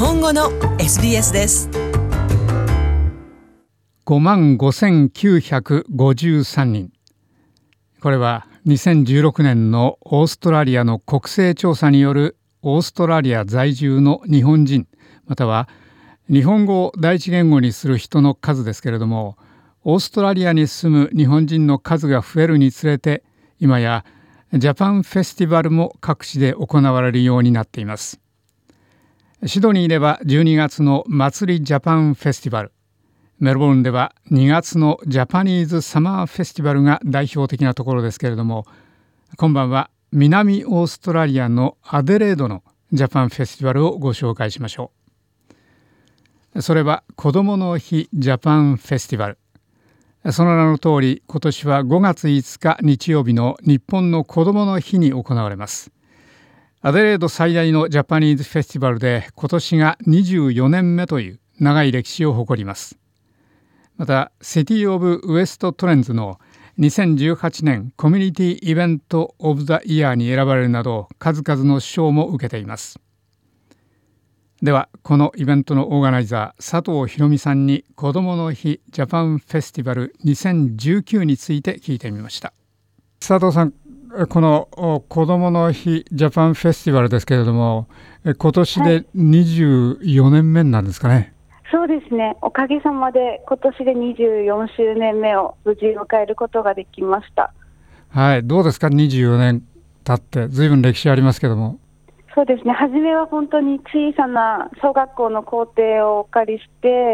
本語の SBS です。 55,953 人。これは2016年のオーストラリアの国勢調査によるオーストラリア在住の日本人または日本語を第一言語にする人の数ですけれども、オーストラリアに住む日本人の数が増えるにつれて、今やジャパンフェスティバルも各地で行われるようになっています。シドニーでは12月の祭りジャパンフェスティバル、メルボルンでは2月のジャパニーズサマーフェスティバルが代表的なところですけれども、今晩は南オーストラリアのアデレードのジャパンフェスティバルをご紹介しましょう。それは子どもの日ジャパンフェスティバル。その名の通り、今年は5月5日日曜日の日本の子どもの日に行われます。アデレード最大のジャパニーズフェスティバルで、今年が24年目という長い歴史を誇ります。また、シティ・オブ・ウエスト・トレンズの2018年コミュニティ・イベント・オブ・ザ・イヤーに選ばれるなど、数々の賞も受けています。では、このイベントのオーガナイザー、佐藤博美さんに子どもの日ジャパンフェスティバル2019について聞いてみました。佐藤さん、この子どもの日ジャパンフェスティバルですけれども、今年で24年目なんですかね。 そうですね、おかげさまで今年で24周年目を無事迎えることができました。 はい、どうですか、24年経って随分歴史ありますけども。 そうですね、初めは本当に小さな小学校の校庭をお借りして、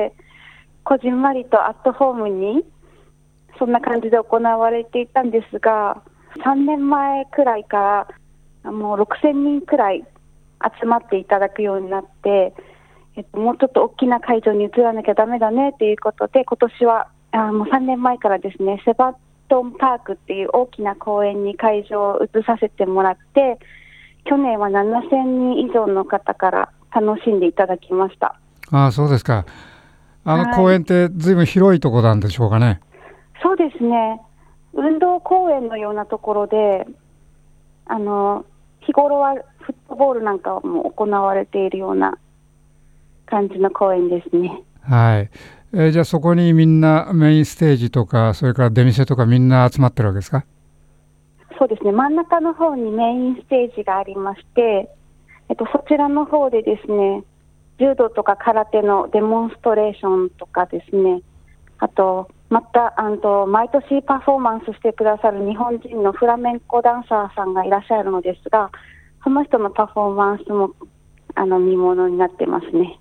こじんまりとアットホームにそんな感じで行われていたんですが、3年前くらいからもう6000人くらい集まっていただくようになって、もうちょっと大きな会場に移らなきゃダメだねということで、今年はもう3年前からですね、セバトンパークっていう大きな公園に会場を移させてもらって、去年は7000人以上の方から楽しんでいただきました。 ああ、そうですか。公園ってずいぶん広いところなんでしょうかね。 そうですね、運動公園のようなところで、日頃はフットボールなんかも行われているような感じの公園ですね。 はい。じゃあそこにみんなメインステージとか、それから出店とかみんな集まってるわけですか？ そうですね、真ん中の方にメインステージがありまして、そちらの方でですね、柔道とか空手のデモンストレーションとかですね、あとまた毎年パフォーマンスしてくださる日本人のフラメンコダンサーさんがいらっしゃるのですが、その人のパフォーマンスも見ものになってますね。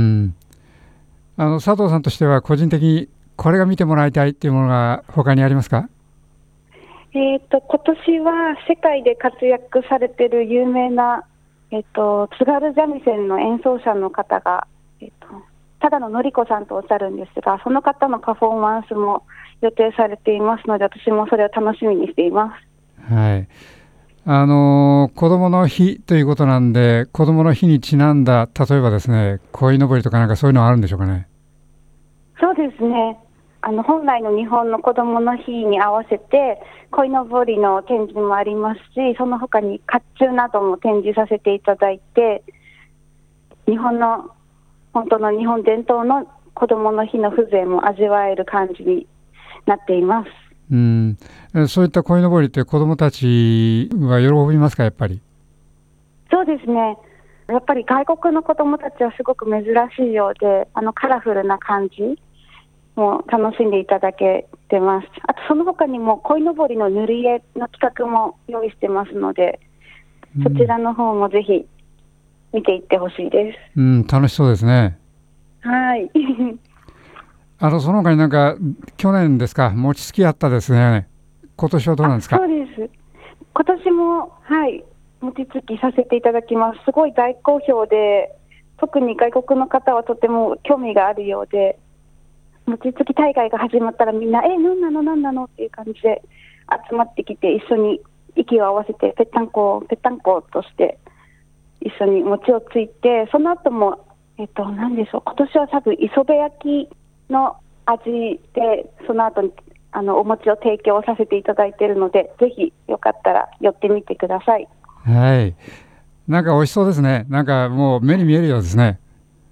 佐藤さんとしては個人的にこれが見てもらいたいっていうものが他にありますか？ 今年は世界で活躍されている有名な、津軽三味線の演奏者の方が、只野典子さんとおっしゃるんですが、その方のパフォーマンスも予定されていますので、私もそれを楽しみにしています。 はい。子どもの日ということなんで、子どもの日にちなんだ、例えばですね、鯉のぼりとかなんかそういうのはあるんでしょうかね。 そうですね、本来の日本の子どもの日に合わせて鯉のぼりの展示もありますし、その他に甲冑なども展示させていただいて、本当の日本伝統の子どもの日の風情も味わえる感じになっています。 そういった鯉のぼりって子どもたちは喜びますか？やっぱり。 そうですね、やっぱり外国の子どもたちはすごく珍しいようで、カラフルな感じも楽しんでいただけてます。あとその他にも鯉のぼりの塗り絵の企画も用意してますので、そちらの方もぜひ見ていってほしいです。 楽しそうですね。 はいその他になんか去年ですか、餅つきあったですね。今年はどうなんですか？ そうです、今年も餅つきさせていただきます。すごい大好評で、特に外国の方はとても興味があるようで、餅つき大会が始まったらみんな何なのっていう感じで集まってきて、一緒に息を合わせてぺったんことして一緒に餅をついて、その後も何でしょう、今年は多分磯辺焼きの味でその後にお餅を提供させていただいているので、ぜひよかったら寄ってみてください。 はい、なんか美味しそうですね。なんかもう目に見えるようですね。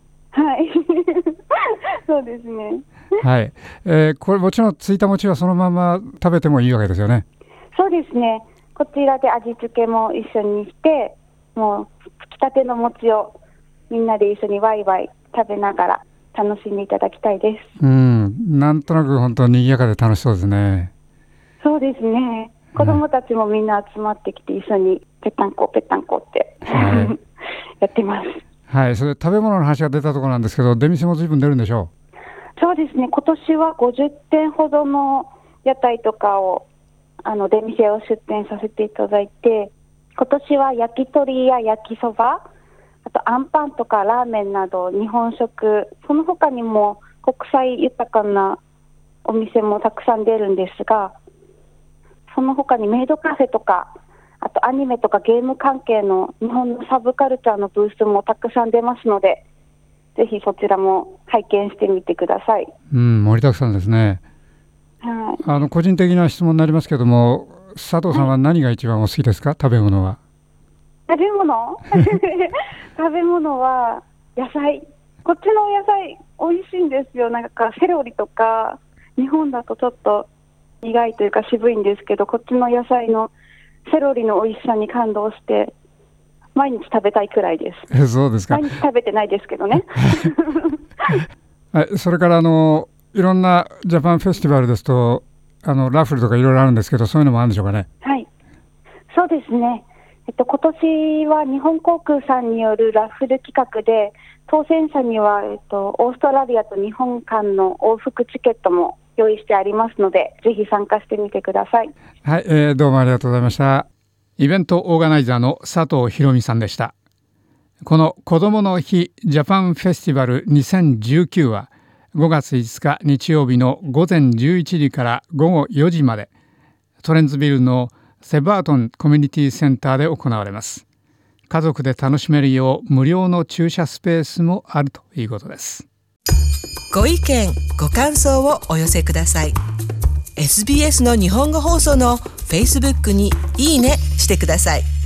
そうですね。 はい、これもちろんついた餅はそのまま食べてもいいわけですよね。 そうですね。こちらで味付けも一緒にして、もうつきたての餅をみんなで一緒にワイワイ食べながら楽しんでいただきたいです。 なんとなく本当に賑やかで楽しそうですね。 そうですね。子供たちもみんな集まってきて一緒にぺったんこぺったんこって、はい、やってます。 はい、それ食べ物の話が出たところなんですけど、出店も随分出るんでしょう。そうですね。今年は50店ほどの屋台とかを出店を出店させていただいて、今年は焼き鳥や焼きそば、あとあんパンとかラーメンなど日本食、その他にも国際豊かなお店もたくさん出るんですが、その他にメイドカフェとか、あとアニメとかゲーム関係の日本のサブカルチャーのブースもたくさん出ますので、ぜひそちらも拝見してみてください。 盛りだくさんですね。 はい、 個人的な質問になりますけども、佐藤さんは何が一番お好きですか？食べ物は。 食べ物食べ物は野菜。こっちのお野菜美味しいんですよ。なんかセロリとか、日本だとちょっと苦いというか渋いんですけど、こっちの野菜のセロリの美味しさに感動して毎日食べたいくらいです。 そうですか。 毎日食べてないですけどねはい、それからいろんなジャパンフェスティバルですとラッフルとかいろいろあるんですけど、そういうのもあるんでしょうかね。 はい、そうですね。今年は日本航空さんによるラッフル企画で、当選者には、オーストラリアと日本間の往復チケットも用意してありますので、ぜひ参加してみてください。 はい、どうもありがとうございました。イベントオーガナイザーの佐藤博美さんでした。この子どもの日ジャパンフェスティバル2019は5月5日日曜日の午前11時から午後4時まで、トレンズビルのセバートンコミュニティセンターで行われます。家族で楽しめるよう無料の駐車スペースもあるということです。 ご意見ご感想をお寄せください。 SBS の日本語放送の Facebook にいいねしてください。